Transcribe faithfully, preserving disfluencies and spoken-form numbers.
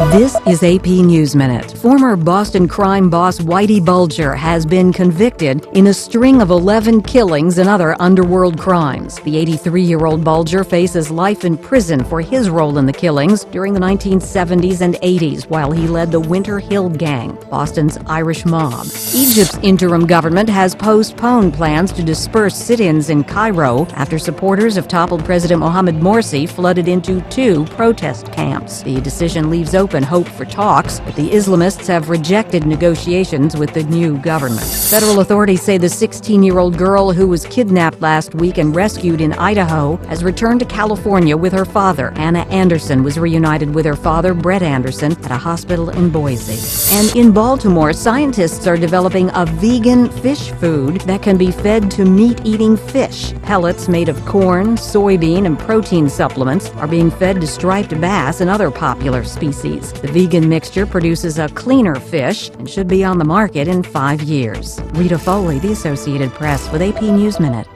This is A P News Minute. Former Boston crime boss Whitey Bulger has been convicted in a string of eleven killings and other underworld crimes. The eighty-three-year-old Bulger faces life in prison for his role in the killings during the nineteen seventies and eighties while he led the Winter Hill Gang, Boston's Irish mob. Egypt's interim government has postponed plans to disperse sit-ins in Cairo after supporters of toppled President Mohamed Morsi flooded into two protest camps. The decision leaves open hope for talks, but the Islamists have rejected negotiations with the new government. Federal authorities say the sixteen-year-old girl who was kidnapped last week and rescued in Idaho has returned to California with her father. Anna Anderson was reunited with her father, Brett Anderson, at a hospital in Boise. And in Baltimore, scientists are developing a vegan fish food that can be fed to meat-eating fish. Pellets made of corn, soybean, and protein supplements are being fed to striped bass and other popular species. The vegan mixture produces a cleaner fish and should be on the market in five years. Rita Foley, The Associated Press, with A P News Minute.